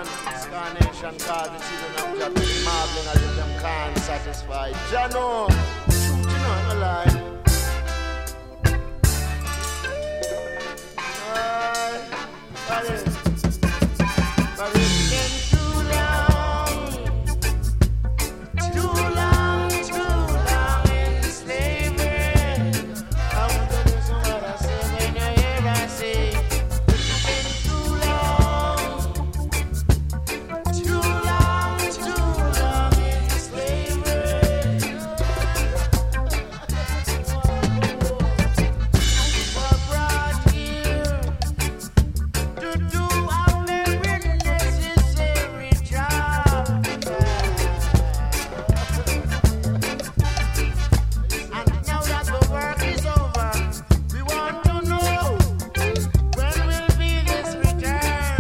This carnation cause the children of Jah to be marveling as if them can't satisfy. Jah know, shooting on the line. But it's been too long in slavery. I want to listen what I say when you hear I say. It's been too long in slavery. We're brought here to do our very necessary job. And now that the work is over, we want to know when will be this return.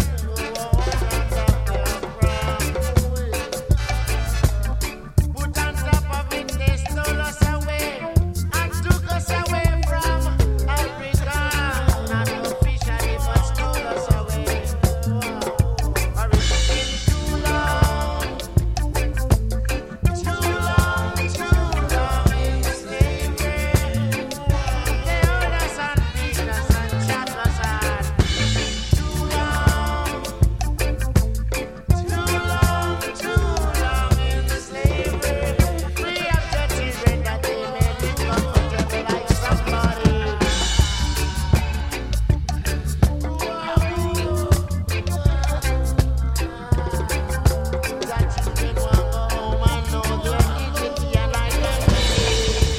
Put on top of it, they stole us away and took us away from Africa. Not officially, but stole us away. Or it's been too long in slavery. They hold us and beat us and shot us hard. Too long in slavery. Free up the children that they may live comfortable like somebody. That children want go home and know their dignity and identity.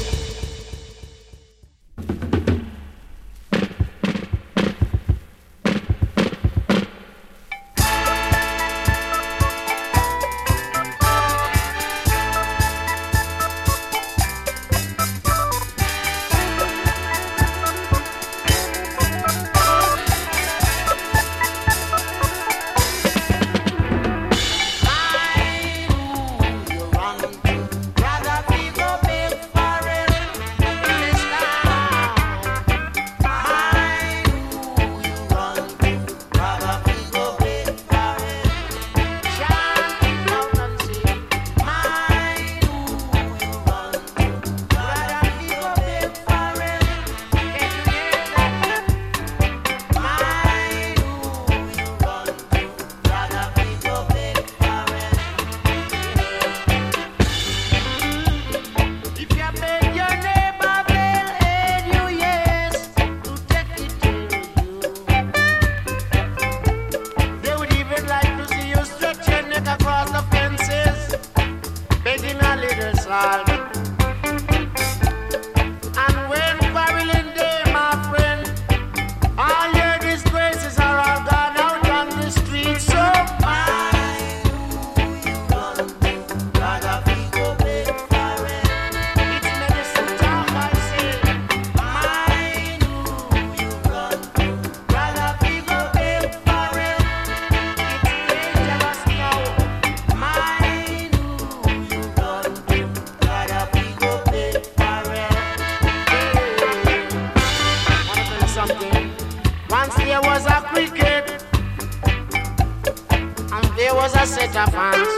If you beg your neighbor, they'll aid you, yes, to take it to you. They would even like to see you stretch your neck across the fences, begging a little salt. And when quarreling day, my friend, all your disgraces are all gone out on the street. So mind who you run to, rather people beg for it. It's medicine talk, I say. Mind who you run to, rather people beg for it. It's dangerous now. Mind who you run to, rather people beg for it. Wanna tell you something? Once there was a cricket, and there was a set of ants.